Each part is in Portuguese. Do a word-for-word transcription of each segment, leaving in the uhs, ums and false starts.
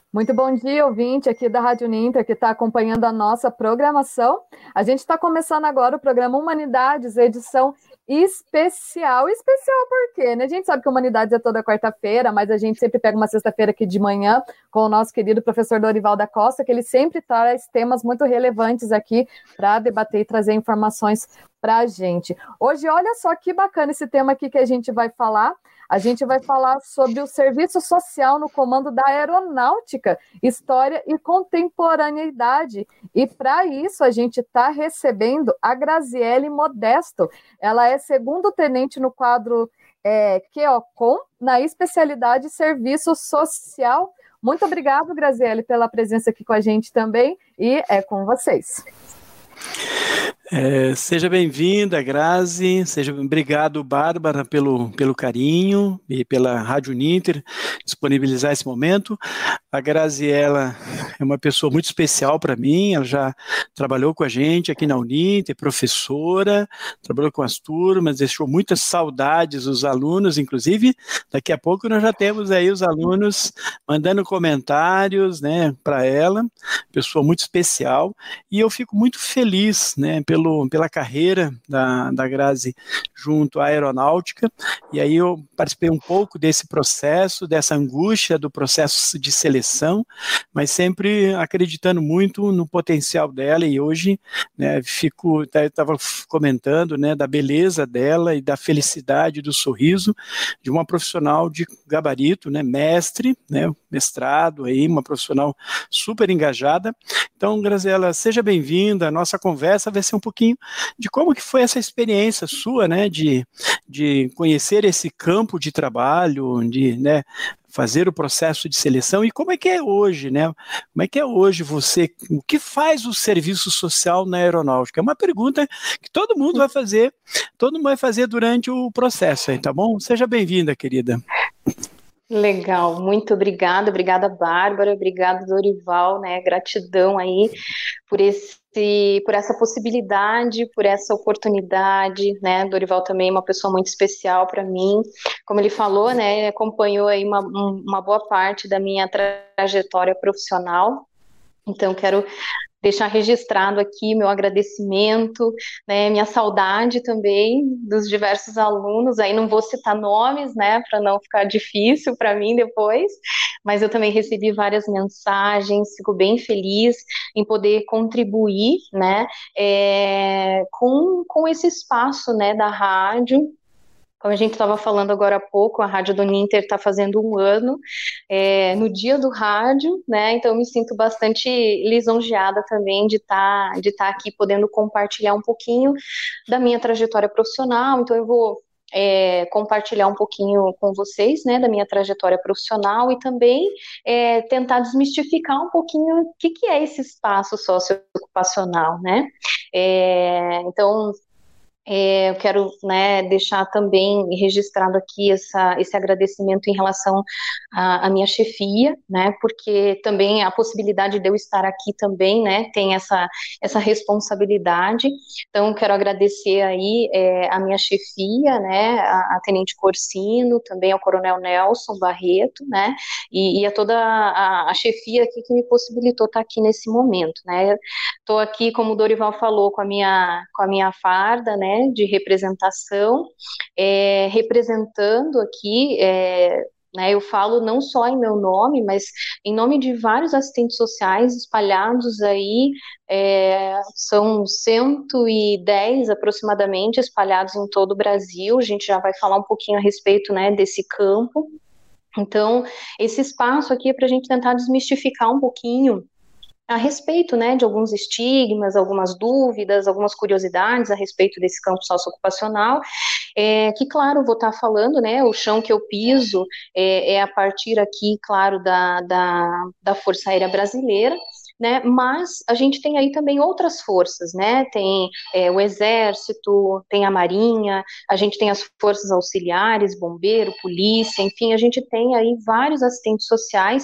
Muito bom dia, ouvinte aqui da Rádio Ninter, que está acompanhando a nossa programação. A gente está começando agora o programa Humanidades, edição especial. Especial por quê, né? A gente sabe que Humanidades é toda quarta-feira, mas a gente sempre pega uma sexta-feira aqui de manhã com o nosso querido professor Dorival da Costa, que ele sempre traz temas muito relevantes aqui para debater e trazer informações para a gente. Hoje, olha só que bacana esse tema aqui que a gente vai falar. A gente vai falar sobre o serviço social no comando da aeronáutica, história e contemporaneidade. E para isso a gente está recebendo a Graziele Modesto. Ela é segundo tenente no quadro é, QOCOM, na especialidade Serviço Social. Muito obrigado, Graziele, pela presença aqui com a gente também, e é com vocês. É, seja bem-vinda, Grazi, seja obrigado, Bárbara, pelo, pelo carinho e pela Rádio Ninter disponibilizar esse momento. A Graziela é uma pessoa muito especial para mim, ela já trabalhou com a gente aqui na Uninter, professora, trabalhou com as turmas, deixou muitas saudades os alunos, inclusive daqui a pouco nós já temos aí os alunos mandando comentários, né, para ela, pessoa muito especial, e eu fico muito feliz, né, pelo Pelo, pela carreira da, da Grazi junto à aeronáutica, e aí eu participei um pouco desse processo, dessa angústia do processo de seleção, mas sempre acreditando muito no potencial dela, e hoje, né, fico, estava comentando, né, da beleza dela e da felicidade do sorriso de uma profissional de gabarito, né, mestre, né, mestrado, aí, uma profissional super engajada. Então, Graziela, seja bem-vinda, a nossa conversa vai ser um pouquinho de como que foi essa experiência sua, né, de, de conhecer esse campo de trabalho, de, né, fazer o processo de seleção, e como é que é hoje, né, como é que é hoje você, o que faz o serviço social na aeronáutica? É uma pergunta que todo mundo vai fazer, todo mundo vai fazer durante o processo, aí, tá bom? Seja bem-vinda, querida. Legal, muito obrigada, obrigada Bárbara, obrigada Dorival, né, gratidão aí por esse, por essa possibilidade, por essa oportunidade, né, Dorival também é uma pessoa muito especial para mim, como ele falou, né, acompanhou aí uma, uma boa parte da minha trajetória profissional, então quero deixar registrado aqui meu agradecimento, né, minha saudade também dos diversos alunos, aí não vou citar nomes, né, para não ficar difícil para mim depois, mas eu também recebi várias mensagens, fico bem feliz em poder contribuir, né, é, com, com esse espaço, né, da rádio. Como a gente estava falando agora há pouco, a Rádio do Ninter está fazendo um ano, é, no dia do rádio, né, então eu me sinto bastante lisonjeada também de estar tá, de tá aqui podendo compartilhar um pouquinho da minha trajetória profissional, então eu vou é, compartilhar um pouquinho com vocês, né, da minha trajetória profissional e também é, tentar desmistificar um pouquinho o que, que é esse espaço socioocupacional, né, é, então... É, eu quero, né, deixar também registrado aqui essa, esse agradecimento em relação à, à minha chefia, né, porque também a possibilidade de eu estar aqui também, né, tem essa, essa responsabilidade, então quero agradecer aí é, a minha chefia, né, a, a Tenente Corsino, também ao Coronel Nelson Barreto, né, e, e a toda a, a chefia aqui que me possibilitou estar aqui nesse momento, né, estou aqui, como o Dorival falou, com a minha, com a minha farda, né, de representação, é, representando aqui, é, né, eu falo não só em meu nome, mas em nome de vários assistentes sociais espalhados aí, é, são cento e dez aproximadamente espalhados em todo o Brasil, a gente já vai falar um pouquinho a respeito, né, desse campo. Então, esse espaço aqui é para a gente tentar desmistificar um pouquinho a respeito, né, de alguns estigmas, algumas dúvidas, algumas curiosidades a respeito desse campo socioocupacional, é, que, claro, vou estar falando, né, o chão que eu piso é, é a partir aqui, claro, da, da, da Força Aérea Brasileira, né, mas a gente tem aí também outras forças, né, tem é, o Exército, tem a Marinha, a gente tem as forças auxiliares, bombeiro, polícia, enfim, a gente tem aí vários assistentes sociais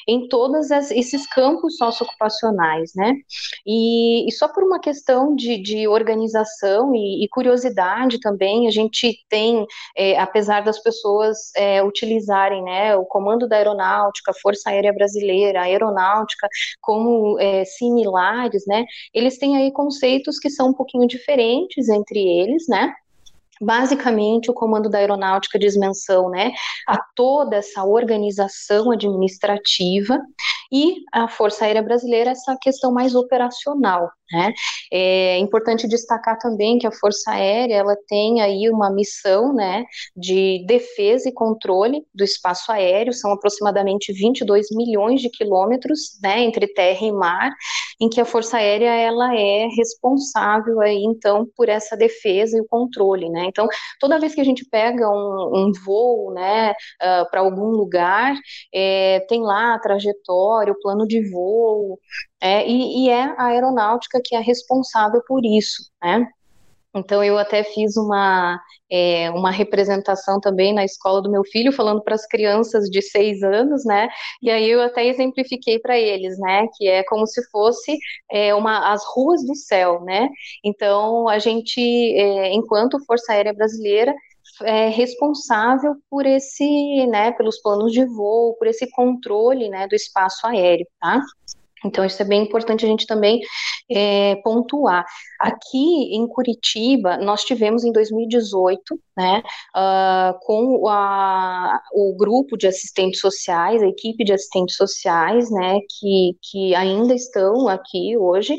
em todos esses campos socioocupacionais, né? E, e só por uma questão de, de organização e, e curiosidade também, a gente tem, é, apesar das pessoas é, utilizarem, né, o Comando da Aeronáutica, Força Aérea Brasileira, a Aeronáutica, como é, similares, né, eles têm aí conceitos que são um pouquinho diferentes entre eles, né? Basicamente, o Comando da Aeronáutica diz menção, né, a toda essa organização administrativa, e a Força Aérea Brasileira essa questão mais operacional, né? É importante destacar também que a Força Aérea ela tem aí uma missão, né, de defesa e controle do espaço aéreo, são aproximadamente vinte e dois milhões de quilômetros, né, entre terra e mar, em que a Força Aérea ela é responsável aí então por essa defesa e o controle, né? Então, toda vez que a gente pega um, um voo, né, uh, para algum lugar, é, tem lá a trajetória, o plano de voo, é, e, e é a aeronáutica que é responsável por isso, né? Então, eu até fiz uma, é, uma representação também na escola do meu filho, falando para as crianças de seis anos, né? E aí eu até exemplifiquei para eles, né? Que é como se fosse é, uma, as ruas do céu, né? Então, a gente, é, enquanto Força Aérea Brasileira, é responsável por esse, né? Pelos planos de voo, por esse controle, né? Do espaço aéreo, tá? Então, isso é bem importante a gente também é, pontuar. Aqui em Curitiba, nós tivemos em dois mil e dezoito, né, uh, com a, o grupo de assistentes sociais, a equipe de assistentes sociais, né, que, que ainda estão aqui hoje,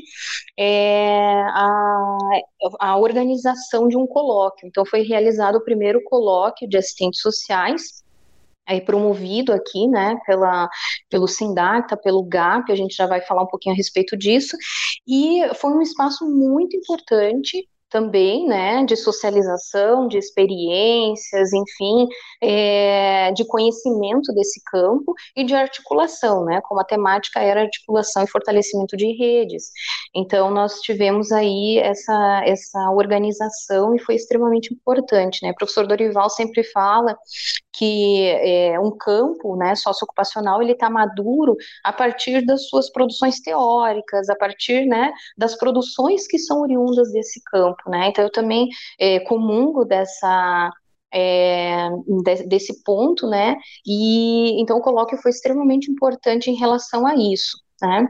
é, a, a organização de um colóquio. Então, foi realizado o primeiro colóquio de assistentes sociais, aí promovido aqui, né, pela, pelo Sindacta, pelo G A P, a gente já vai falar um pouquinho a respeito disso, e foi um espaço muito importante também, né, de socialização, de experiências, enfim, é, de conhecimento desse campo e de articulação, né, como a temática era articulação e fortalecimento de redes. Então, nós tivemos aí essa, essa organização e foi extremamente importante, né, o professor Dorival sempre fala que é, um campo, né, socioocupacional, ele está maduro a partir das suas produções teóricas, a partir, né, das produções que são oriundas desse campo, né, então eu também é, comungo dessa, é, de, desse ponto, né, e então o colóquio foi extremamente importante em relação a isso, né.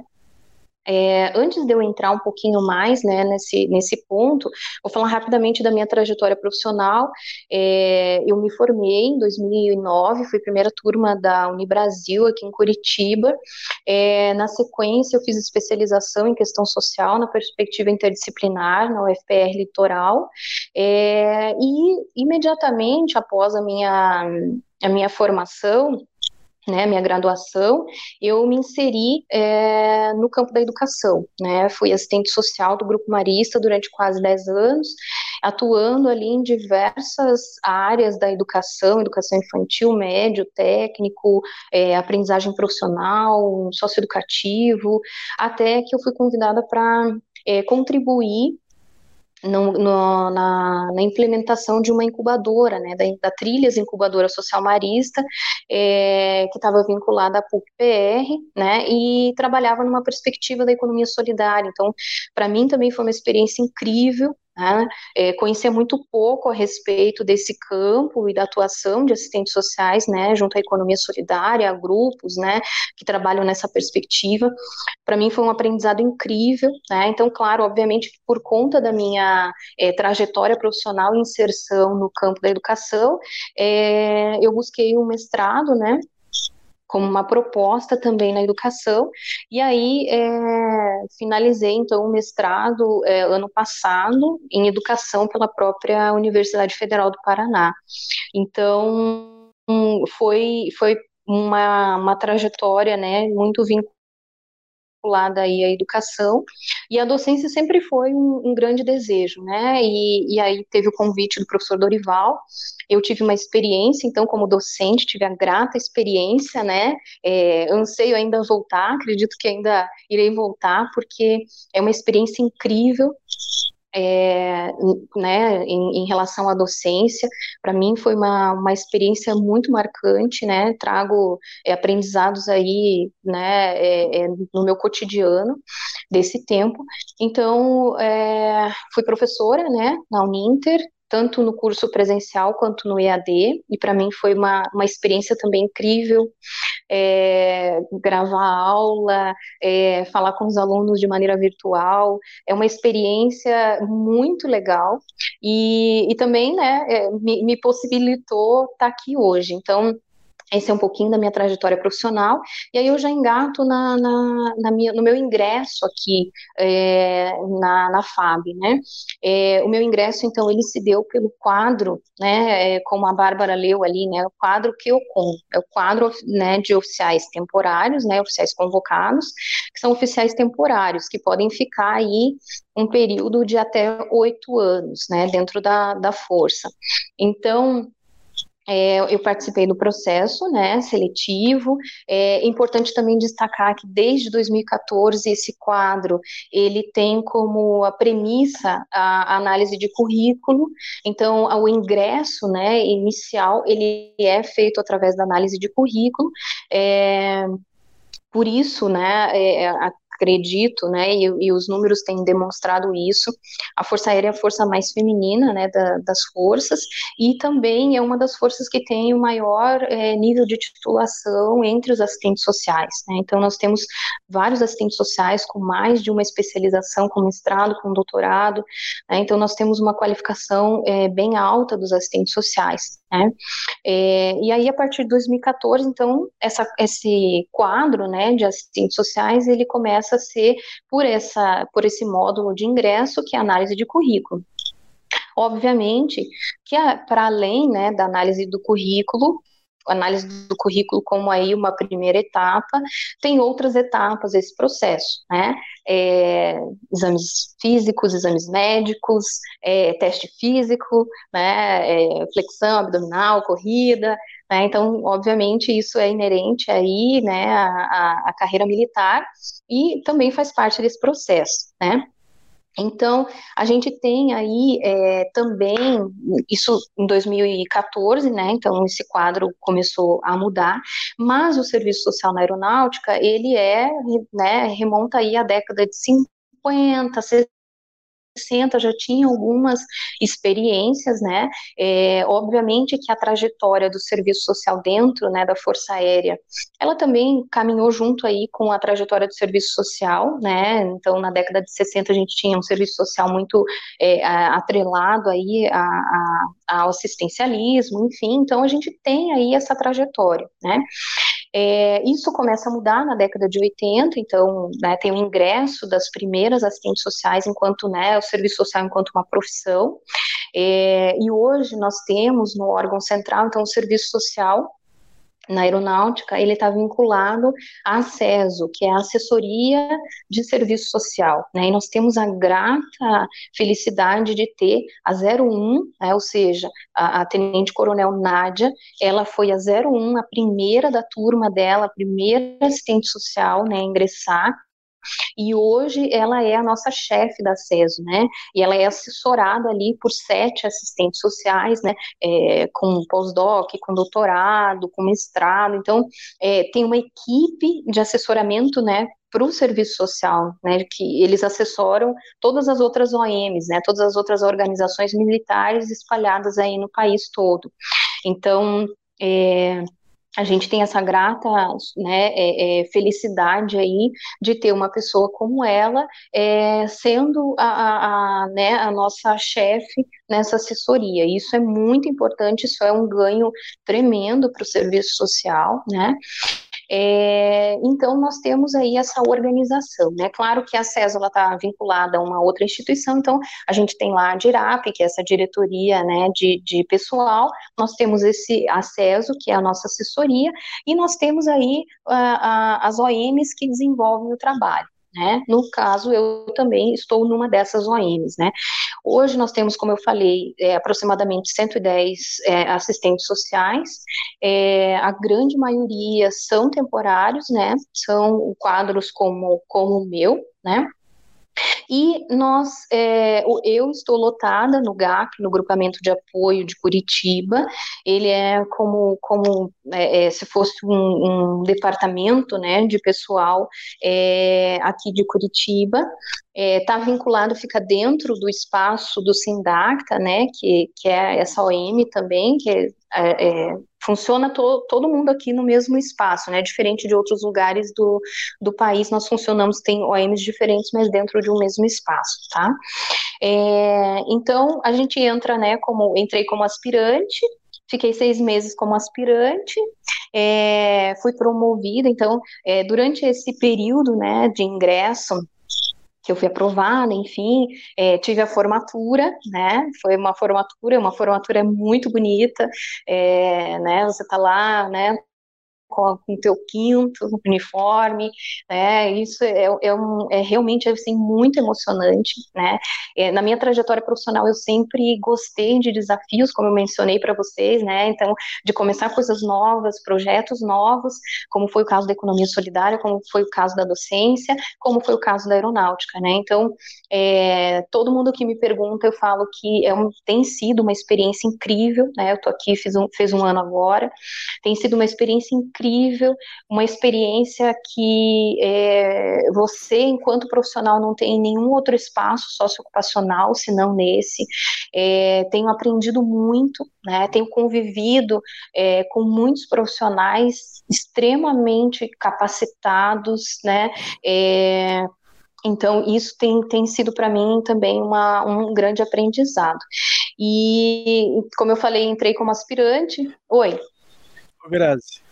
É, antes de eu entrar um pouquinho mais, né, nesse, nesse ponto, vou falar rapidamente da minha trajetória profissional. É, eu me formei em dois mil e nove, fui primeira turma da Unibrasil aqui em Curitiba. É, na sequência, eu fiz especialização em questão social na perspectiva interdisciplinar na U F P R Litoral. É, e imediatamente após a minha, a minha formação, né, minha graduação, eu me inseri é, no campo da educação, né, fui assistente social do Grupo Marista durante quase dez anos, atuando ali em diversas áreas da educação, educação infantil, médio, técnico, é, aprendizagem profissional, socioeducativo, até que eu fui convidada para é, contribuir No, no, na, na implementação de uma incubadora, né, da, da Trilhas Incubadora Social Marista, é, que estava vinculada à P U C-P R, né, e trabalhava numa perspectiva da economia solidária. Então, para mim também foi uma experiência incrível, né, é, conhecia muito pouco a respeito desse campo e da atuação de assistentes sociais, né, junto à economia solidária, a grupos, né, que trabalham nessa perspectiva. Para mim foi um aprendizado incrível, né, então, claro, obviamente, por conta da minha é, trajetória profissional e inserção no campo da educação, é, eu busquei um mestrado, né, como uma proposta também na educação, e aí é, finalizei então o mestrado é, ano passado em educação pela própria Universidade Federal do Paraná. Então foi, foi uma, uma trajetória, né, muito vinculada aí à educação, e a docência sempre foi um, um grande desejo, né, e, e aí teve o convite do professor Dorival. Eu tive uma experiência, então, como docente, tive a grata experiência, né, é, anseio ainda voltar, acredito que ainda irei voltar, porque é uma experiência incrível, É, né, em, em relação à docência, para mim foi uma, uma experiência muito marcante, né, trago é, aprendizados aí, né, é, é, no meu cotidiano desse tempo. Então, é, fui professora, né, na Uninter, tanto no curso presencial quanto no E A D, e para mim foi uma, uma experiência também incrível, é, gravar aula, é, falar com os alunos de maneira virtual, é uma experiência muito legal, e, e também, né, é, me, me possibilitou estar aqui hoje. Então, esse é um pouquinho da minha trajetória profissional, e aí eu já engato na, na, na minha, no meu ingresso aqui é, na, na F A B, né? É, o meu ingresso, então, ele se deu pelo quadro, né? É, como a Bárbara leu ali, né? O quadro QUOCOM, é o quadro, né, de oficiais temporários, né? Oficiais convocados, que são oficiais temporários, que podem ficar aí um período de até oito anos, né? Dentro da, da força. Então, É, eu participei do processo, né, seletivo. É importante também destacar que desde dois mil e quatorze esse quadro ele tem como a premissa a análise de currículo. Então, o ingresso, né, inicial ele é feito através da análise de currículo. É, por isso, né, é, acredito, né, e, e os números têm demonstrado isso, a Força Aérea é a força mais feminina, né, da, das forças, e também é uma das forças que tem o maior é, nível de titulação entre os assistentes sociais, né. Então nós temos vários assistentes sociais com mais de uma especialização, com mestrado, com doutorado, né, então nós temos uma qualificação é, bem alta dos assistentes sociais, né. É, e aí, a partir de dois mil e quatorze, então, essa, esse quadro, né, de assistentes sociais, ele começa a ser por, essa, por esse módulo de ingresso, que é a análise de currículo. Obviamente que, para além, né, da análise do currículo, análise do currículo como aí uma primeira etapa, tem outras etapas desse processo, né, é, exames físicos, exames médicos, é, teste físico, né, é, flexão abdominal, corrida, né, então, obviamente, isso é inerente aí, né, à, à carreira militar, e também faz parte desse processo, né. Então, a gente tem aí é, também, isso em dois mil e quatorze, né, então esse quadro começou a mudar, mas o serviço social na aeronáutica, ele é, né, remonta aí à década de cinquenta, sessenta, já tinha algumas experiências, né, é, obviamente que a trajetória do serviço social dentro, né, da Força Aérea, ela também caminhou junto aí com a trajetória do serviço social, né, então na década de sessenta a gente tinha um serviço social muito é, atrelado aí a, a, ao assistencialismo, enfim, então a gente tem aí essa trajetória, né. É, isso começa a mudar na década de oitenta, então, né, tem o ingresso das primeiras assistentes sociais enquanto, né, o serviço social enquanto uma profissão, é, e hoje nós temos no órgão central, então, o serviço social na aeronáutica, ele está vinculado à SESO, que é a Assessoria de Serviço Social, né, e nós temos a grata felicidade de ter a zero um, né, ou seja, a, a Tenente Coronel Nádia, ela foi a zero um, a primeira da turma dela, a primeira assistente social, né, a ingressar, e hoje ela é a nossa chefe da SESO, né, e ela é assessorada ali por sete assistentes sociais, né, é, com pós-doc, com doutorado, com mestrado, então é, tem uma equipe de assessoramento, né, para o serviço social, né, que eles assessoram todas as outras O Ms, né, todas as outras organizações militares espalhadas aí no país todo. Então, é, a gente tem essa grata, né, é, é, felicidade aí de ter uma pessoa como ela é, sendo a, a, a, né, a nossa chefe nessa assessoria. Isso é muito importante, isso é um ganho tremendo para o serviço social, né. É, então, nós temos aí essa organização, né, claro que a SESO está vinculada a uma outra instituição, então a gente tem lá a DIRAP, que é essa diretoria, né, de, de pessoal, nós temos esse, a SESO, que é a nossa assessoria, e nós temos aí a, a, as O Ms que desenvolvem o trabalho. Né? No caso, eu também estou numa dessas O Ms, né? Hoje nós temos, como eu falei, é, aproximadamente cento e dez é, assistentes sociais, é, a grande maioria são temporários, né? São quadros como, como o meu, né? E nós, é, eu estou lotada no G A P, no Grupamento de Apoio de Curitiba. Ele é como, como é, é, se fosse um, um departamento, né, de pessoal é, aqui de Curitiba. Está é, vinculado, fica dentro do espaço do Sindacta, né, que, que é essa O M também, que é, é, funciona to, todo mundo aqui no mesmo espaço, né, diferente de outros lugares do, do país, nós funcionamos, tem O Ms diferentes, mas dentro de um mesmo espaço, tá? É, então, a gente entra, né, como, entrei como aspirante, fiquei seis meses como aspirante, é, fui promovida, então, é, durante esse período, né, de ingresso, que eu fui aprovada, enfim, é, tive a formatura, né, foi uma formatura, uma formatura muito bonita, é, né, você tá lá, né, com o teu quinto uniforme, né, isso é, é, um, é realmente, assim, muito emocionante, né, é, na minha trajetória profissional eu sempre gostei de desafios, como eu mencionei para vocês, né, então, de começar coisas novas, projetos novos, como foi o caso da economia solidária, como foi o caso da docência, como foi o caso da aeronáutica, né, então, é, todo mundo que me pergunta, eu falo que é um, tem sido uma experiência incrível, né, eu tô aqui, fiz um, fiz um ano agora, tem sido uma experiência incrível, incrível, uma experiência que é, você, enquanto profissional, não tem em nenhum outro espaço socioocupacional, senão nesse. É, tenho aprendido muito, né, tenho convivido é, com muitos profissionais extremamente capacitados, né, é, então isso tem, tem sido para mim também uma, um grande aprendizado. E, como eu falei, entrei como aspirante. Oi. Grazi.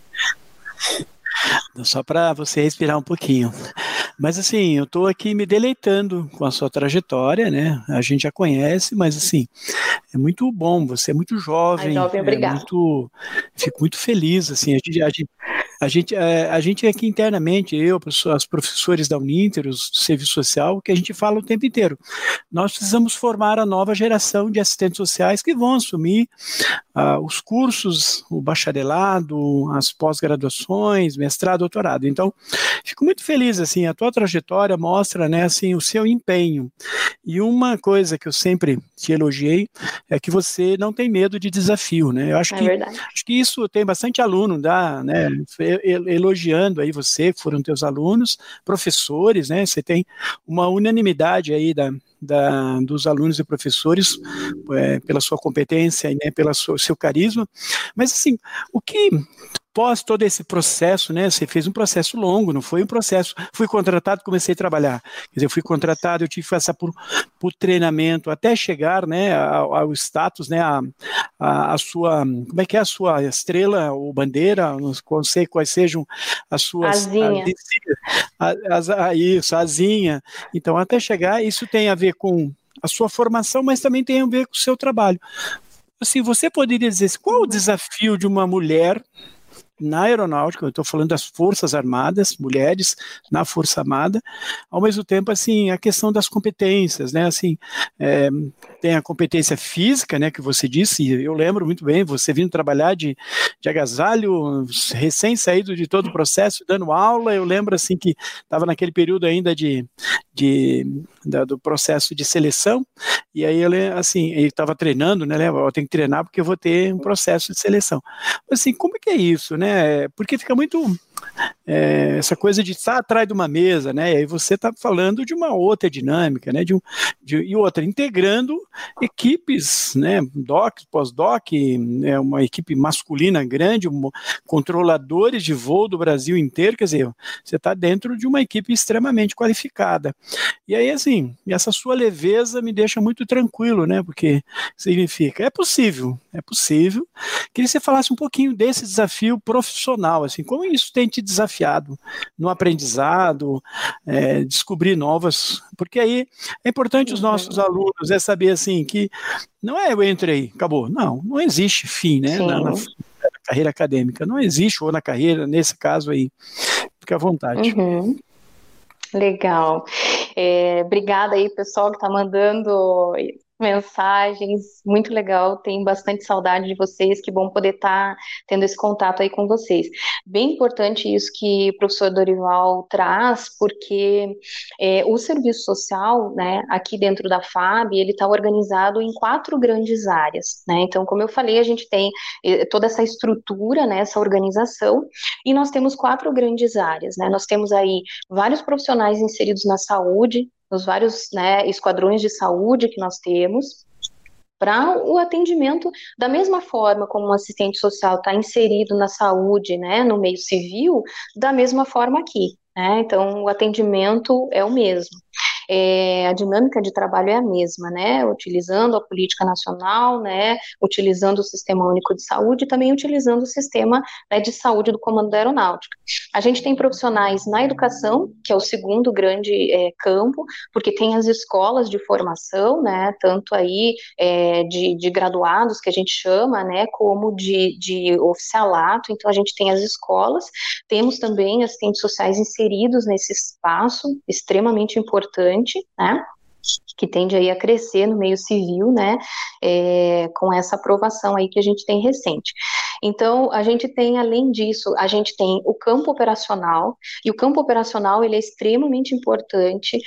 Só para você respirar um pouquinho. Mas assim, eu estou aqui me deleitando com a sua trajetória, né? A gente já conhece, mas assim, é muito bom, você é muito jovem. Ai, jovem, é muito, fico muito feliz, assim, a gente, a gente A gente, a gente aqui internamente, eu, os professores da Uninter, os do Serviço Social, que a gente fala o tempo inteiro. Nós precisamos formar a nova geração de assistentes sociais que vão assumir uh, os cursos, o bacharelado, as pós-graduações, mestrado, doutorado. Então, fico muito feliz, assim, a tua trajetória mostra, né, assim, o seu empenho. E uma coisa que eu sempre te elogiei é que você não tem medo de desafio, né? Eu acho, é que, verdade. acho que isso tem bastante aluno, dá, né, elogiando aí você, que foram teus alunos, professores, né? Você tem uma unanimidade aí da, da, dos alunos e professores é, pela sua competência e né, pelo seu carisma. Mas assim, o que após todo esse processo, né, você fez um processo longo, não foi um processo, fui contratado, comecei a trabalhar, quer dizer, eu fui contratado, eu tive que passar por, por treinamento, até chegar, né, ao, ao status, né, a, a, a sua, como é que é a sua estrela ou bandeira, não sei quais sejam as suas... Asinha. As, a, isso, asinha. Então, até chegar, isso tem a ver com a sua formação, mas também tem a ver com o seu trabalho. Assim, você poderia dizer, qual o desafio de uma mulher na aeronáutica, eu estou falando das Forças Armadas, mulheres na Força Armada, ao mesmo tempo, assim, a questão das competências, né, assim, é, tem a competência física, né, que você disse, e eu lembro muito bem, você vindo trabalhar de, de agasalho, recém-saído de todo o processo, dando aula, eu lembro, assim, que estava naquele período ainda de, de, da, do processo de seleção, e aí, ele, assim, ele estava treinando, né, eu tenho que treinar porque eu vou ter um processo de seleção. Assim, como é que é isso, né? Porque fica muito é, essa coisa de estar atrás de uma mesa, né? E aí você está falando de uma outra dinâmica, né? De um, de, e outra, integrando equipes, né? Doc, pós-doc, é uma equipe masculina grande, um, controladores de voo do Brasil inteiro, quer dizer, você está dentro de uma equipe extremamente qualificada. E aí, assim, essa sua leveza me deixa muito tranquilo, né? Porque significa, é possível, é possível. Queria que você falasse um pouquinho desse desafio profissional, assim, como isso tem te desafiado no aprendizado, é, descobrir novas, porque aí é importante os nossos alunos é saber, assim, que não é eu entrei, acabou, não, não existe fim, né, na, na, na carreira acadêmica, não existe, ou na carreira, nesse caso aí, fique à vontade. Uhum. Legal. É, obrigada aí, pessoal, que está mandando mensagens, muito legal, tenho bastante saudade de vocês, que bom poder estar tendo esse contato aí com vocês. Bem importante isso que o professor Dorival traz, porque é, o serviço social, né, aqui dentro da F A B, ele está organizado em quatro grandes áreas, né, então, como eu falei, a gente tem eh, toda essa estrutura, né, essa organização, e nós temos quatro grandes áreas, né, nós temos aí vários profissionais inseridos na saúde, nos vários, né, esquadrões de saúde que nós temos, para o atendimento, da mesma forma como o assistente social está inserido na saúde, né, no meio civil, da mesma forma aqui, né, então o atendimento é o mesmo. É, a dinâmica de trabalho é a mesma, né, utilizando a política nacional, né, utilizando o Sistema Único de Saúde e também utilizando o sistema, né, de saúde do Comando da Aeronáutica. A gente tem profissionais na educação, que é o segundo grande é, campo, porque tem as escolas de formação, né, tanto aí é, de, de graduados, que a gente chama, né, como de, de oficialato, então a gente tem as escolas, temos também assistentes sociais inseridos nesse espaço, extremamente importante, né, que tende aí a crescer no meio civil, né, é, com essa aprovação aí que a gente tem recente. Então, a gente tem, além disso, a gente tem o campo operacional, e o campo operacional, ele é extremamente importante,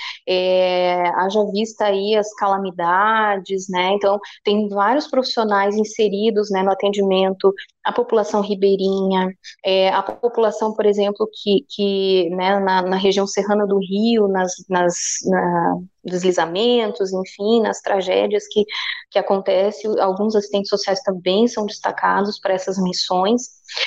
é, haja vista aí as calamidades, né, então, tem vários profissionais inseridos, né, no atendimento à população ribeirinha, é, a população, por exemplo, que, que né, na, na região serrana do Rio, nas, nas na, deslizamentos, enfim, nas tragédias que, que acontecem, alguns assistentes sociais também são destacados para essas missões.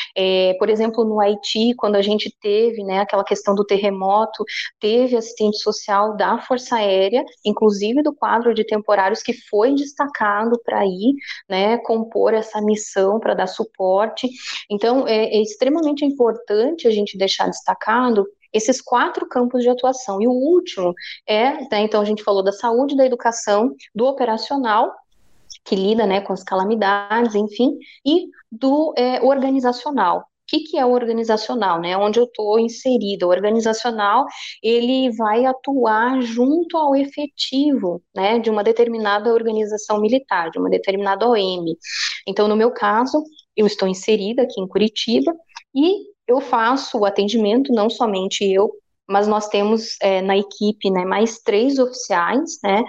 É, por exemplo, no Haiti, quando a gente teve, né, aquela questão do terremoto, teve assistente social da Força Aérea, inclusive do quadro de temporários, que foi destacado para ir, né, compor essa missão, para dar suporte. Então, é, é extremamente importante a gente deixar destacado esses quatro campos de atuação. E o último é, né, então a gente falou da saúde, da educação, do operacional, que lida, né, com as calamidades, enfim, e do é, organizacional. O que, que é o organizacional, né? Onde eu estou inserida. O organizacional, ele vai atuar junto ao efetivo, né, de uma determinada organização militar, de uma determinada O M. Então, no meu caso, eu estou inserida aqui em Curitiba e eu faço o atendimento, não somente eu, mas nós temos é, na equipe, né, mais três oficiais, né,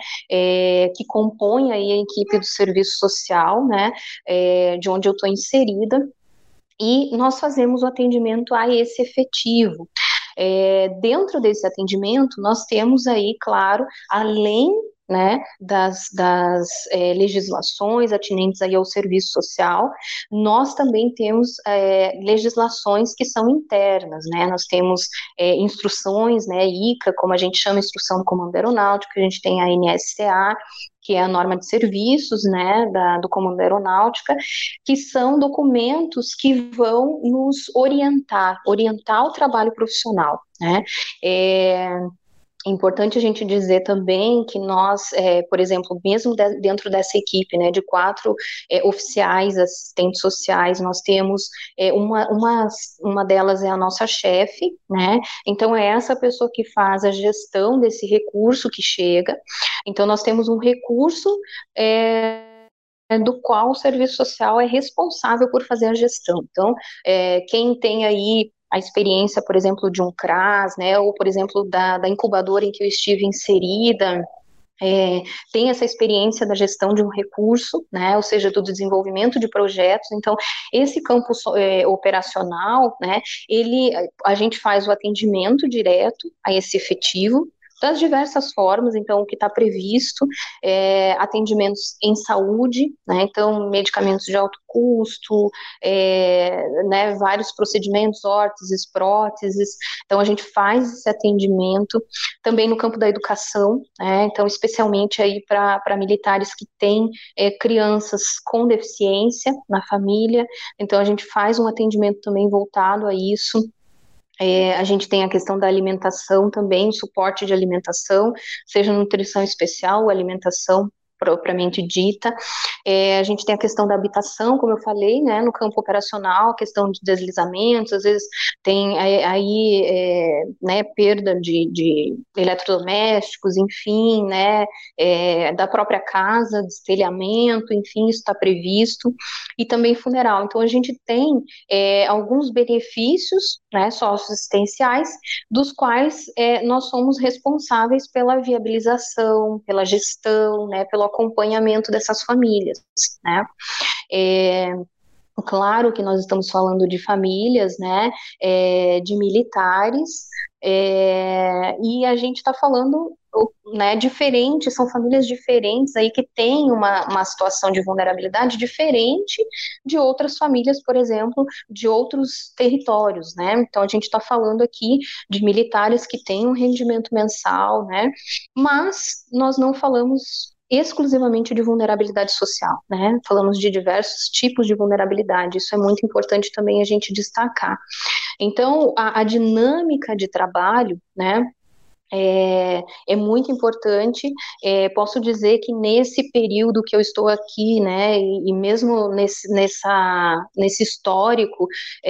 é, que compõem aí a equipe do serviço social, né, é, de onde eu estou inserida, e nós fazemos o atendimento a esse efetivo. É, dentro desse atendimento, nós temos aí, claro, além, né, das, das é, legislações atinentes aí ao serviço social, nós também temos é, legislações que são internas, né, nós temos é, instruções, né, I C A, como a gente chama, Instrução do Comando Aeronáutico, a gente tem a N S C A, que é a norma de serviços, né, da, do Comando da Aeronáutica, que são documentos que vão nos orientar, orientar o trabalho profissional, né. É importante a gente dizer também que nós, é, por exemplo, mesmo de, dentro dessa equipe, né, de quatro é, oficiais, assistentes sociais, nós temos é, uma, uma, uma delas é a nossa chefe, né, então é essa pessoa que faz a gestão desse recurso que chega, então nós temos um recurso é, do qual o serviço social é responsável por fazer a gestão. Então, é, quem tem aí a experiência, por exemplo, de um C R A S, né, ou, por exemplo, da, da incubadora em que eu estive inserida, é, tem essa experiência da gestão de um recurso, né, ou seja, do desenvolvimento de projetos. Então, esse campo é, operacional, né, ele, a gente faz o atendimento direto a esse efetivo, das diversas formas, então, o que está previsto, é, atendimentos em saúde, né, então, medicamentos de alto custo, é, né, vários procedimentos, órteses, próteses, então, a gente faz esse atendimento, também no campo da educação, né, então, especialmente aí para militares que têm é, crianças com deficiência na família, então, a gente faz um atendimento também voltado a isso. É, a gente tem a questão da alimentação também, suporte de alimentação, seja nutrição especial ou alimentação propriamente dita. É, a gente tem a questão da habitação, como eu falei, né, no campo operacional, a questão de deslizamentos, às vezes tem aí, é, né, perda de, de eletrodomésticos, enfim, né, é, da própria casa, destelhamento, enfim, isso está previsto, e também funeral. Então, a gente tem é, alguns benefícios, né, socioassistenciais, dos quais é, nós somos responsáveis pela viabilização, pela gestão, né, pelo acompanhamento dessas famílias, né, é, claro que nós estamos falando de famílias, né, é, de militares, é, e a gente está falando, né, diferente, são famílias diferentes aí que têm uma, uma situação de vulnerabilidade diferente de outras famílias, por exemplo, de outros territórios, né, então a gente está falando aqui de militares que têm um rendimento mensal, né, mas nós não falamos exclusivamente de vulnerabilidade social, né? Falamos de diversos tipos de vulnerabilidade, isso é muito importante também a gente destacar. Então, a, a dinâmica de trabalho, né, É, é muito importante. É, posso dizer que nesse período que eu estou aqui, né, e, e mesmo nesse, nessa, nesse histórico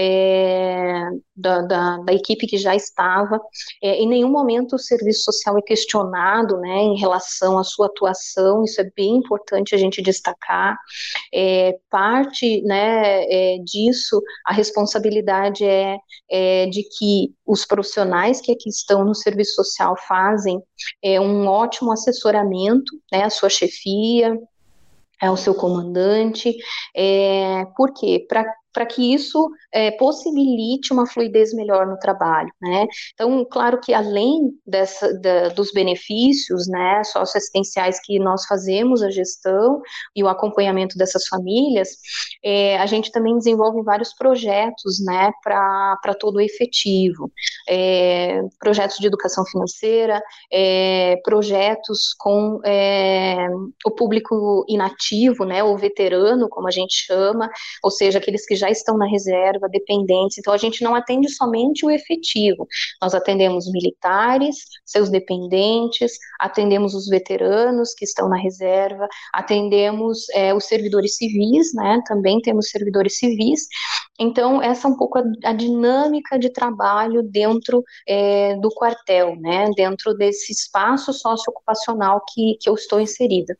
é, da, da, da equipe que já estava, é, em nenhum momento o serviço social é questionado, né, em relação à sua atuação, isso é bem importante a gente destacar. É, parte, né, é, disso, a responsabilidade é, é de que os profissionais que aqui estão no serviço social fazem é, um ótimo assessoramento, né, à sua chefia, ao seu comandante, é, por quê? Para para que isso é, possibilite uma fluidez melhor no trabalho, né? Então, claro que além dessa, da, dos benefícios, né, socioassistenciais que nós fazemos a gestão e o acompanhamento dessas famílias, é, a gente também desenvolve vários projetos, né, para todo o efetivo, é, projetos de educação financeira, é, projetos com é, o público inativo, né, ou veterano, como a gente chama, ou seja, aqueles que já estão na reserva, dependentes. Então, a gente não atende somente o efetivo, nós atendemos militares, seus dependentes, atendemos os veteranos que estão na reserva, atendemos é, os servidores civis, né, também temos servidores civis. Então, essa é um pouco a, a dinâmica de trabalho dentro é, do quartel, né, dentro desse espaço socioocupacional que, que eu estou inserida.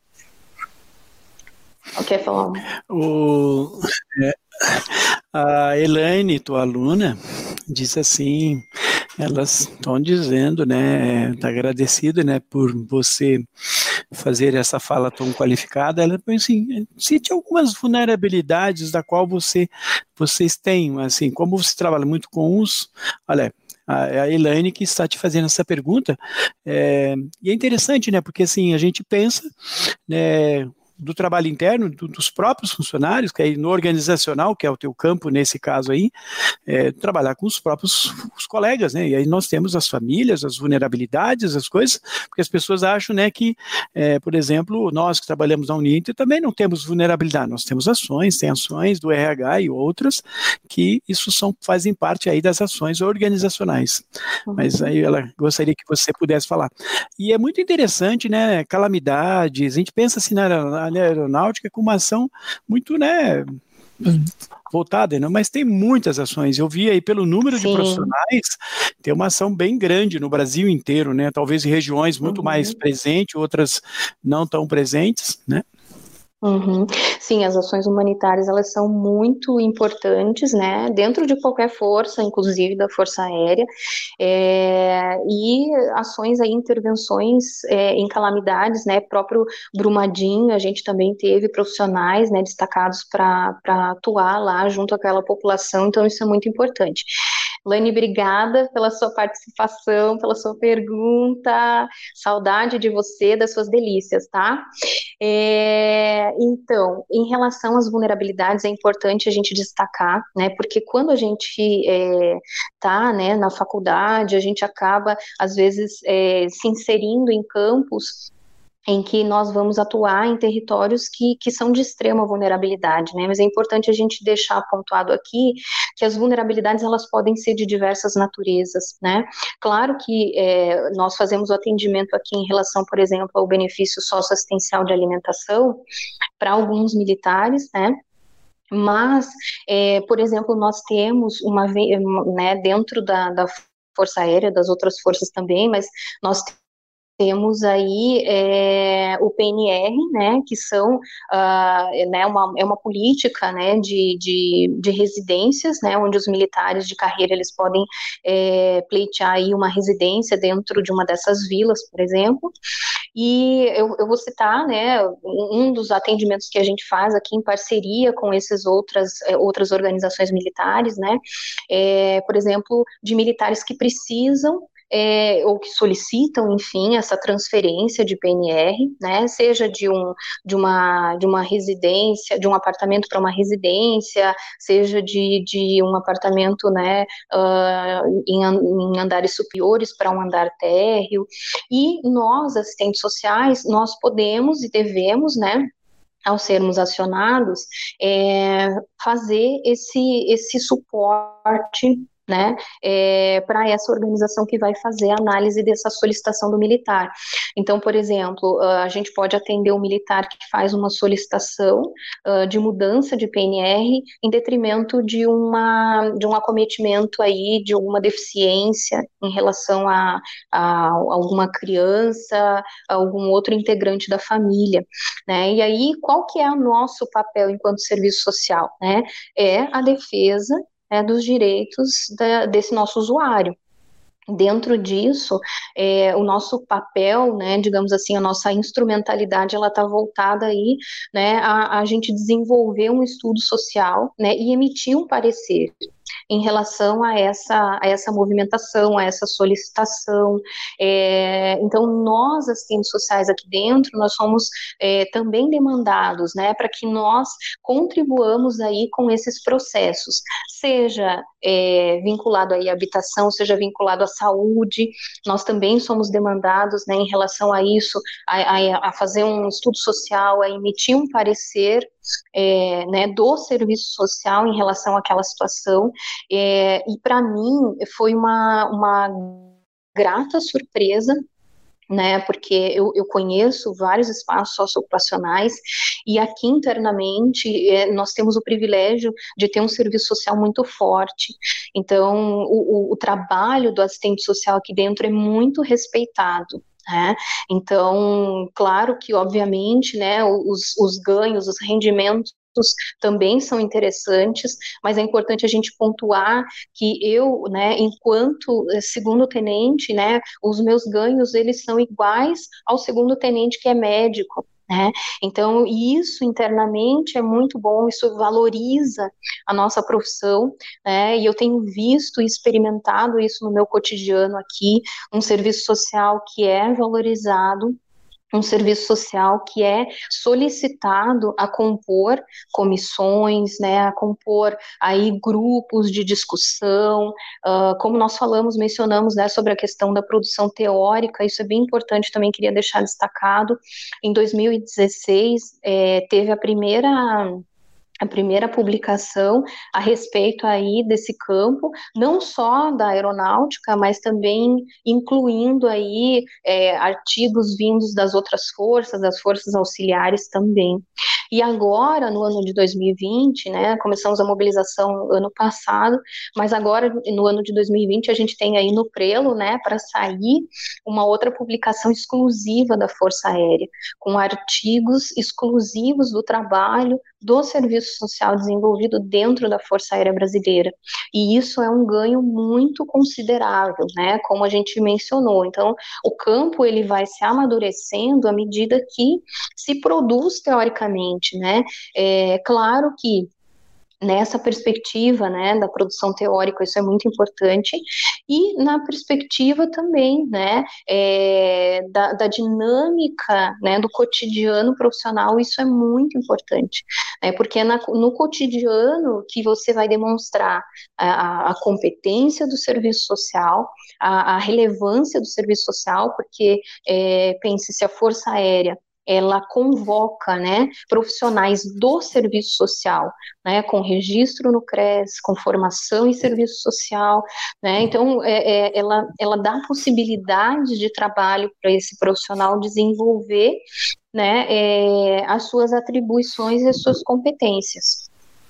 Quer falar? O, é, a Elaine, tua aluna, disse assim, elas estão dizendo, né, está agradecida, né, por você fazer essa fala tão qualificada. Ela põe assim, cite algumas vulnerabilidades da qual você, vocês têm, assim, como você trabalha muito com os, olha, a Elaine que está te fazendo essa pergunta, é, e é interessante, né, porque assim, a gente pensa, né, do trabalho interno, do, dos próprios funcionários, que é no organizacional, que é o teu campo nesse caso aí, é, trabalhar com os próprios os colegas, né, e aí nós temos as famílias, as vulnerabilidades, as coisas, porque as pessoas acham, né, que, é, por exemplo, nós que trabalhamos na Uninter também não temos vulnerabilidade, nós temos ações, tem ações do R H e outras, que isso são, fazem parte aí das ações organizacionais, uhum. Mas aí ela gostaria que você pudesse falar. E é muito interessante, né, calamidades, a gente pensa assim na aeronáutica com uma ação muito, né, voltada, né? Mas tem muitas ações. Eu vi aí pelo número Sim. de profissionais, tem uma ação bem grande no Brasil inteiro, né? Talvez em regiões muito uhum. mais presentes, outras não tão presentes, né? Uhum. Sim, as ações humanitárias, elas são muito importantes, né, dentro de qualquer força, inclusive da Força Aérea, é, e ações aí, intervenções é, em calamidades, né, próprio Brumadinho, a gente também teve profissionais, né, destacados para atuar lá junto àquela população, então isso é muito importante. Lani, obrigada pela sua participação, pela sua pergunta, saudade de você, das suas delícias, tá? É, então, em relação às vulnerabilidades, é importante a gente destacar, né, porque quando a gente é, tá, né, na faculdade, a gente acaba, às vezes, é, se inserindo em campos em que nós vamos atuar em territórios que, que são de extrema vulnerabilidade, né? Mas é importante a gente deixar pontuado aqui que as vulnerabilidades, elas podem ser de diversas naturezas, né? Claro que é, nós fazemos o atendimento aqui em relação, por exemplo, ao benefício socioassistencial de alimentação para alguns militares, né? Mas, é, por exemplo, nós temos uma, né, dentro da, da Força Aérea, das outras forças também, mas nós temos aí é, o P N R, né, que são, uh, né, uma, é uma política, né, de, de, de residências, né, onde os militares de carreira, eles podem é, pleitear aí uma residência dentro de uma dessas vilas, por exemplo, e eu, eu vou citar, né, um dos atendimentos que a gente faz aqui em parceria com essas outras, outras organizações militares, né, é, por exemplo, de militares que precisam É, ou que solicitam, enfim, essa transferência de P N R, né, seja de, um, de, uma, de uma residência, de um apartamento para uma residência, seja de, de um apartamento, né, uh, em, em andares superiores para um andar térreo, e nós, assistentes sociais, nós podemos e devemos, né, ao sermos acionados, é, fazer esse, esse suporte, né, é, para essa organização que vai fazer a análise dessa solicitação do militar. Então, por exemplo, a gente pode atender um militar que faz uma solicitação uh, de mudança de P N R em detrimento de, uma, de um acometimento aí, de alguma deficiência em relação a, a alguma criança, a algum outro integrante da família, né, e aí qual que é o nosso papel enquanto serviço social, né, é a defesa É, dos direitos da, desse nosso usuário. Dentro disso, é, o nosso papel, né, digamos assim, a nossa instrumentalidade, ela está voltada aí, né, a, a gente desenvolver um estudo social, né, e emitir um parecer em relação a essa, a essa movimentação, a essa solicitação. É, então, nós, assistentes sociais aqui dentro, nós somos é, também demandados, né, para que nós contribuamos aí com esses processos, seja é, vinculado aí à habitação, seja vinculado à saúde, nós também somos demandados, né, em relação a isso, a, a, a fazer um estudo social, a emitir um parecer, é, né, do serviço social em relação àquela situação, é, e para mim foi uma, uma grata surpresa, né, porque eu, eu conheço vários espaços socioocupacionais e aqui internamente é, nós temos o privilégio de ter um serviço social muito forte, então o, o, o trabalho do assistente social aqui dentro é muito respeitado. É, então, claro que, obviamente, né, os, os ganhos, os rendimentos também são interessantes, mas é importante a gente pontuar que eu, né, enquanto segundo tenente, né, os meus ganhos, eles são iguais ao segundo tenente que é médico. Né? Então, isso internamente é muito bom, isso valoriza a nossa profissão, né? E eu tenho visto e experimentado isso no meu cotidiano aqui, um serviço social que é valorizado, um serviço social que é solicitado a compor comissões, né, a compor aí grupos de discussão, uh, como nós falamos, mencionamos, né, sobre a questão da produção teórica, isso é bem importante, também queria deixar destacado. Em dois mil e dezesseis, é, teve a primeira... a primeira publicação a respeito aí desse campo, não só da aeronáutica, mas também incluindo aí é, artigos vindos das outras forças, das forças auxiliares também. E agora, no ano de dois mil e vinte, né, começamos a mobilização ano passado, mas agora, no ano de dois mil e vinte, a gente tem aí no prelo, né, para sair uma outra publicação exclusiva da Força Aérea, com artigos exclusivos do trabalho do serviço social desenvolvido dentro da Força Aérea Brasileira. E isso é um ganho muito considerável, né, como a gente mencionou. Então, o campo, ele vai se amadurecendo à medida que se produz teoricamente, né. É claro que nessa perspectiva, né, da produção teórica, isso é muito importante, e na perspectiva também, né, é, da, da dinâmica, né, do cotidiano profissional, isso é muito importante, né, porque é na, no cotidiano que você vai demonstrar a, a competência do serviço social, a, a relevância do serviço social, porque, é, pense, se a Força Aérea ela convoca, né, profissionais do serviço social, né, com registro no CRES, com formação em serviço social, né, então é, é, ela, ela dá possibilidade de trabalho para esse profissional desenvolver, né, é, as suas atribuições e as suas competências.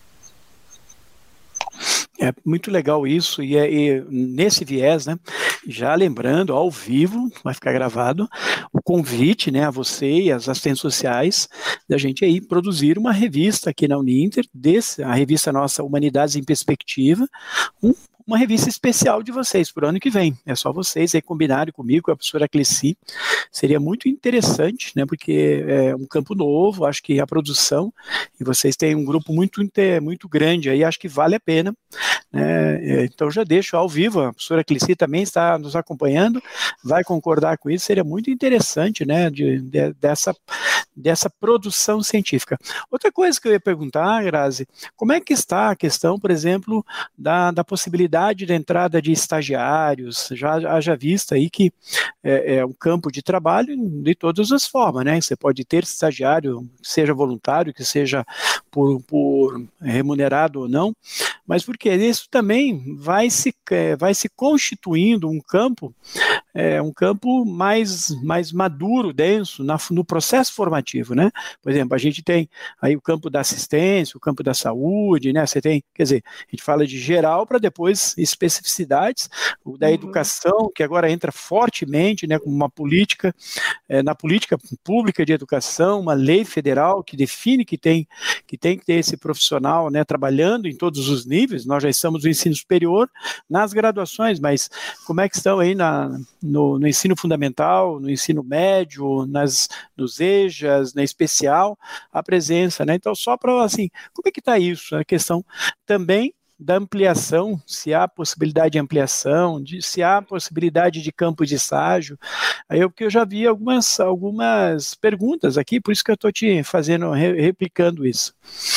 É muito legal isso, e, é, e nesse viés, né, já lembrando, ao vivo, vai ficar gravado, o convite, né, a você e as assistentes sociais, da gente aí produzir uma revista aqui na Uninter, desse, a revista nossa Humanidades em Perspectiva, um uma revista especial de vocês para o ano que vem. É só vocês aí combinarem comigo, com a professora Cleci. Seria muito interessante, né, porque é um campo novo, acho que a produção, e vocês têm um grupo muito, muito grande aí, acho que vale a pena, né, então já deixo ao vivo, a professora Cleci também está nos acompanhando, vai concordar com isso, seria muito interessante, né, de, de, dessa, dessa produção científica. Outra coisa que eu ia perguntar, Grazi, como é que está a questão, por exemplo, da, da possibilidade da entrada de estagiários, já haja vista aí que é, é um campo de trabalho de todas as formas, né? Você pode ter estagiário, que seja voluntário, que seja por, por remunerado ou não, mas porque isso também vai se, é, vai se constituindo um campo, é, um campo mais, mais maduro, denso, na, no processo formativo, né? Por exemplo, a gente tem aí o campo da assistência, o campo da saúde, né? Você tem, quer dizer, a gente fala de geral para depois especificidades, o da uhum. educação, que agora entra fortemente, né, como uma política, é, na política pública de educação, uma lei federal que define que tem que, tem que ter esse profissional, né, trabalhando em todos os níveis. Nós já estamos no ensino superior, nas graduações, mas como é que estão aí na, no, no ensino fundamental, no ensino médio, nas, nos E J As, na especial, a presença, né? Então, só para, assim, como é que está isso? A questão também da ampliação, se há possibilidade de ampliação, de, se há possibilidade de campo de estágio, aí eu, porque eu já vi algumas, algumas perguntas aqui, por isso que eu estou te fazendo, re, replicando isso.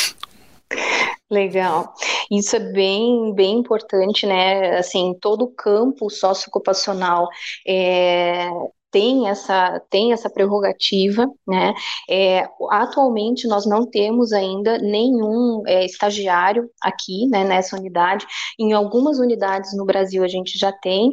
Legal, isso é bem, bem importante, né, assim, todo o campo socioocupacional é... tem essa, tem essa prerrogativa, né, é, atualmente nós não temos ainda nenhum é, estagiário aqui, né, nessa unidade, em algumas unidades no Brasil a gente já tem,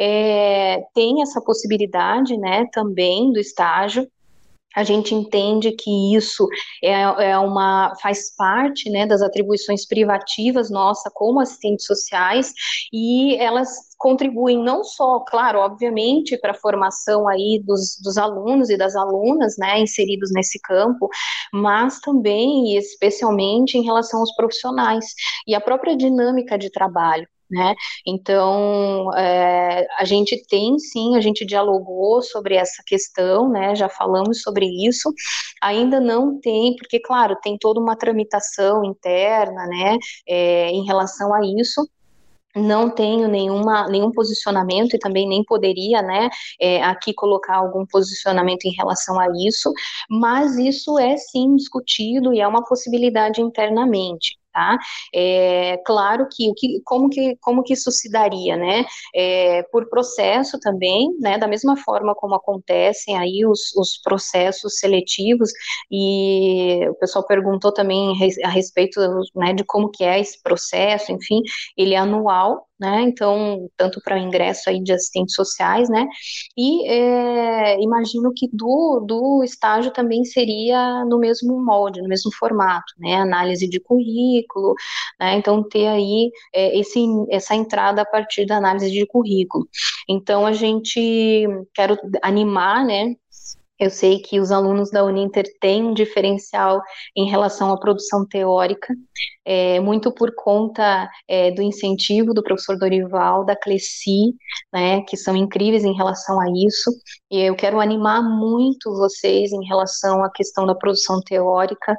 é, tem essa possibilidade, né, também do estágio. A gente entende que isso é, é uma, faz parte, né, das atribuições privativas nossa como assistentes sociais, e elas contribuem não só, claro, obviamente, para a formação aí dos, dos alunos e das alunas, né, inseridos nesse campo, mas também e especialmente em relação aos profissionais e a própria dinâmica de trabalho. Né? Então, é, a gente tem sim, a gente dialogou sobre essa questão, né? Já falamos sobre isso, ainda não tem, porque claro, tem toda uma tramitação interna, né, é, em relação a isso. Não tenho nenhuma, nenhum posicionamento e também nem poderia, né, é, aqui colocar algum posicionamento em relação a isso, mas isso é sim discutido e é uma possibilidade internamente. Tá? É, claro que, que, como que como que isso se daria, né? É, por processo também, né? Da mesma forma como acontecem aí os, os processos seletivos, e o pessoal perguntou também a respeito, né, de como que é esse processo, enfim, ele é anual, né? Então, tanto para o ingresso aí de assistentes sociais, né? E é, imagino que do, do estágio também seria no mesmo molde, no mesmo formato, né? Análise de currículo, né? Então, ter aí é, esse, essa entrada a partir da análise de currículo. Então, a gente quero animar, né? Eu sei que os alunos da Uninter têm um diferencial em relação à produção teórica, é, muito por conta é, do incentivo do professor Dorival, da Cleci, né, que são incríveis em relação a isso, e eu quero animar muito vocês em relação à questão da produção teórica.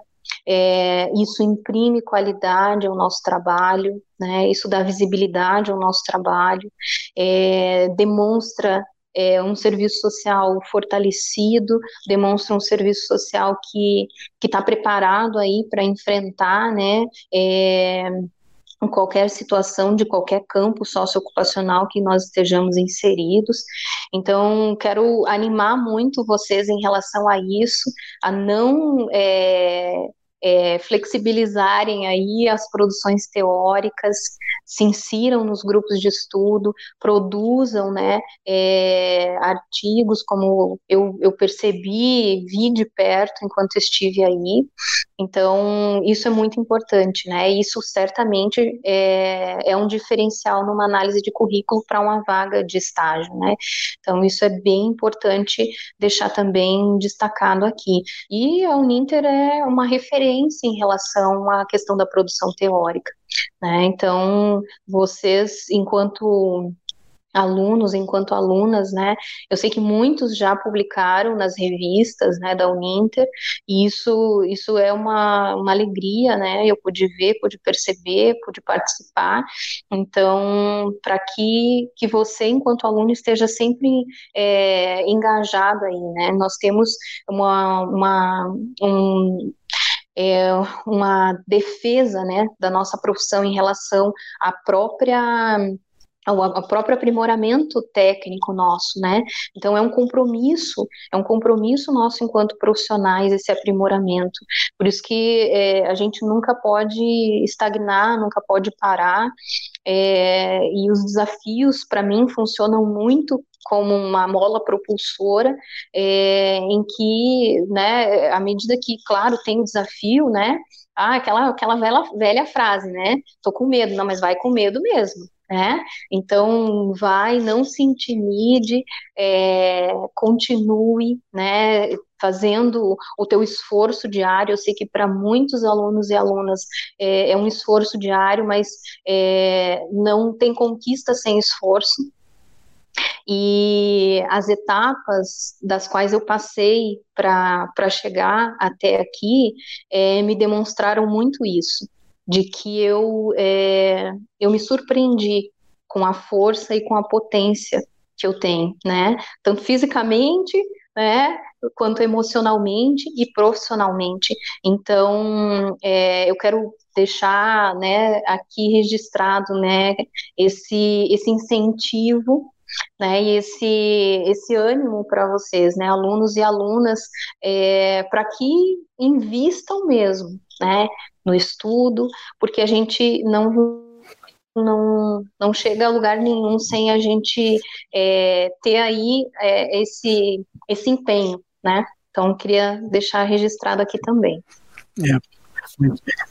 é, isso imprime qualidade ao nosso trabalho, né? Isso dá visibilidade ao nosso trabalho, é, demonstra é, um serviço social fortalecido, demonstra um serviço social que que está preparado aí para enfrentar, né? É, em qualquer situação de qualquer campo socioocupacional que nós estejamos inseridos. Então, quero animar muito vocês em relação a isso, a não é, é, flexibilizarem aí as produções teóricas, se insiram nos grupos de estudo, produzam, né, é, artigos, como eu, eu percebi, vi de perto enquanto estive aí. Então, isso é muito importante, né? Isso certamente é, é um diferencial numa análise de currículo para uma vaga de estágio, né? Então, isso é bem importante deixar também destacado aqui. E a Uninter é uma referência em relação à questão da produção teórica, né? Então, vocês, enquanto alunos, enquanto alunas, né, eu sei que muitos já publicaram nas revistas, né, da Uninter, e isso, isso é uma, uma alegria, né, eu pude ver, pude perceber, pude participar, então, para que, que você, enquanto aluno, esteja sempre é, engajado aí, né, nós temos uma, uma um, É uma defesa, né, da nossa profissão em relação à própria ao próprio aprimoramento técnico nosso, né? Então é um compromisso, é um compromisso nosso enquanto profissionais esse aprimoramento. Por isso que é, a gente nunca pode estagnar, nunca pode parar. É, e os desafios, para mim, funcionam muito como uma mola propulsora, é, em que, né, à medida que, claro, tem o desafio, né? Ah, aquela, aquela velha, velha frase, né? Tô com medo, não, mas vai com medo mesmo. Né? Então, vai, não se intimide, é, continue, né, fazendo o teu esforço diário. Eu sei que para muitos alunos e alunas é, é um esforço diário, mas é, não tem conquista sem esforço. E as etapas das quais eu passei para chegar até aqui é, me demonstraram muito isso, de que eu, é, eu me surpreendi com a força e com a potência que eu tenho, né? Tanto fisicamente, né, quanto emocionalmente e profissionalmente. Então, é, eu quero deixar, né, aqui registrado, né, esse, esse incentivo, né, e esse, esse ânimo para vocês, né, alunos e alunas, é, para que invistam mesmo, né, no estudo, porque a gente não, não, não chega a lugar nenhum sem a gente é, ter aí é, esse, esse empenho, né, então queria deixar registrado aqui também. É, muito bem.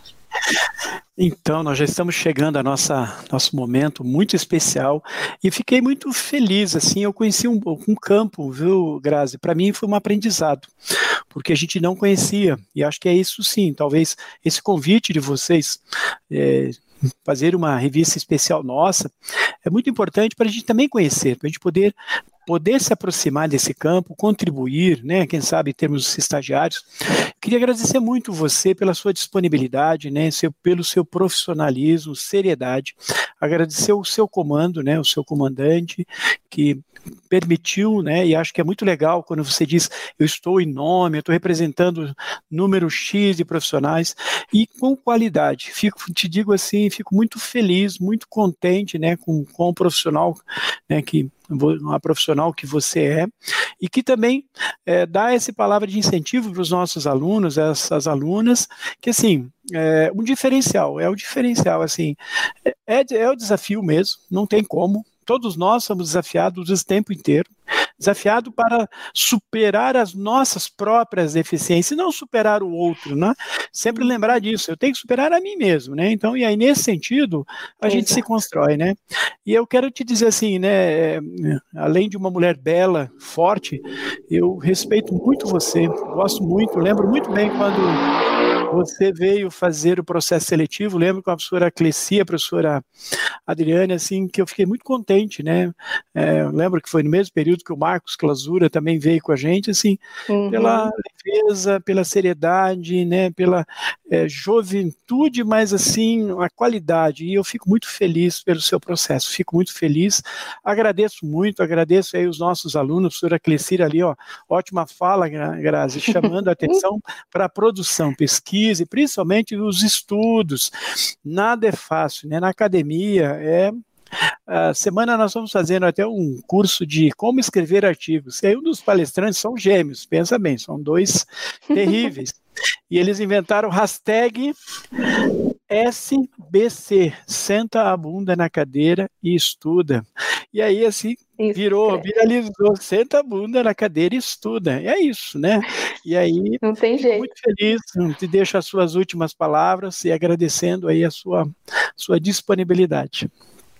Então, nós já estamos chegando ao nossa, nosso momento muito especial e fiquei muito feliz, assim, eu conheci um, um campo, viu, Grazi? Para mim foi um aprendizado, porque a gente não conhecia, e acho que é isso sim, talvez esse convite de vocês, é, fazer uma revista especial nossa, é muito importante para a gente também conhecer, para a gente poder poder se aproximar desse campo, contribuir, né, quem sabe em termos estagiários. Queria agradecer muito você pela sua disponibilidade, né, seu, pelo seu profissionalismo, seriedade, agradecer o seu comando, né, o seu comandante, que permitiu, né, e acho que é muito legal quando você diz, eu estou em nome, eu estou representando número X de profissionais, e com qualidade, fico, te digo assim, fico muito feliz, muito contente, né, com, com o profissional, né, que uma profissional que você é, e que também é, dá essa palavra de incentivo para os nossos alunos, essas alunas, que assim, é um diferencial, é o diferencial, assim, é, é o desafio mesmo, não tem como, todos nós somos desafiados o tempo inteiro, desafiado para superar as nossas próprias deficiências, e não superar o outro, né? Sempre lembrar disso, eu tenho que superar a mim mesmo, né? Então, e aí nesse sentido, a Exato. gente se constrói, né? E eu quero te dizer assim, né, além de uma mulher bela, forte, eu respeito muito você, gosto muito, lembro muito bem quando você veio fazer o processo seletivo, lembro com a professora Clecia, a professora Adriane, assim, que eu fiquei muito contente, né? É, eu lembro que foi no mesmo período que o Marcos Clasura também veio com a gente, assim, uhum. pela leveza, pela seriedade, né? Pela é, juventude, mas assim, a qualidade. E eu fico muito feliz pelo seu processo, fico muito feliz, agradeço muito, agradeço aí os nossos alunos, a professora Clecira ali, ó, ótima fala, Grazi, chamando a atenção para a produção, pesquisa e principalmente os estudos. Nada é fácil, né? Na academia é... A semana nós estamos fazendo até um curso de como escrever artigos, e aí um dos palestrantes são gêmeos, pensa bem, são dois terríveis, e eles inventaram o hashtag S B C, senta a bunda na cadeira e estuda, e aí assim virou, viralizou, senta a bunda na cadeira e estuda, e é isso, né? E aí, não tem jeito. Muito feliz, te deixo as suas últimas palavras e agradecendo aí a sua, sua disponibilidade.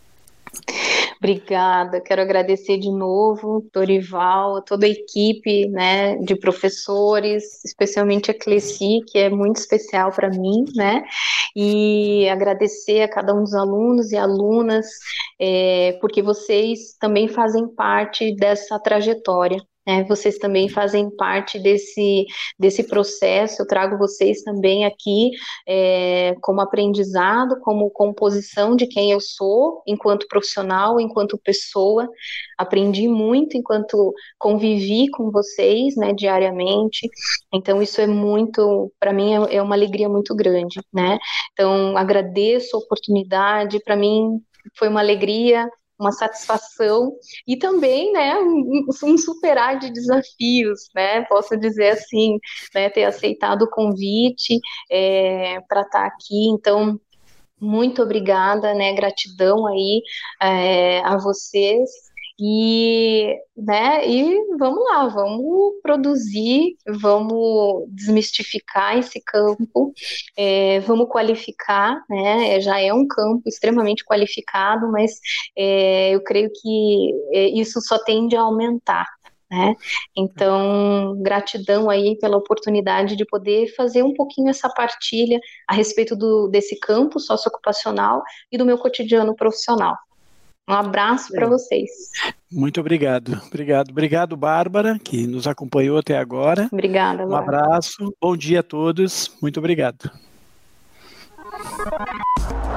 Obrigada, quero agradecer de novo, Dorival, toda a equipe, né, de professores, especialmente a Cleci, que é muito especial para mim, né, e agradecer a cada um dos alunos e alunas, é, porque vocês também fazem parte dessa trajetória. É, vocês também fazem parte desse, desse processo, eu trago vocês também aqui é, como aprendizado, como composição de quem eu sou, enquanto profissional, enquanto pessoa, aprendi muito enquanto convivi com vocês, né, diariamente, então isso é muito, para mim é, é uma alegria muito grande, né, então agradeço a oportunidade, para mim foi uma alegria, uma satisfação e também, né, um, um superar de desafios, né, posso dizer assim, né, ter aceitado o convite é, para estar aqui, então, muito obrigada, né, gratidão aí é, a vocês, e, né, e vamos lá, vamos produzir, vamos desmistificar esse campo, é, vamos qualificar, né, já é um campo extremamente qualificado, mas é, eu creio que isso só tende a aumentar, né, então gratidão aí pela oportunidade de poder fazer um pouquinho essa partilha a respeito do, desse campo socioocupacional e do meu cotidiano profissional. Um abraço para vocês. Muito obrigado. Obrigado. Obrigado, Bárbara, que nos acompanhou até agora. Obrigada, Um Bárbara. abraço. Bom dia a todos. Muito obrigado.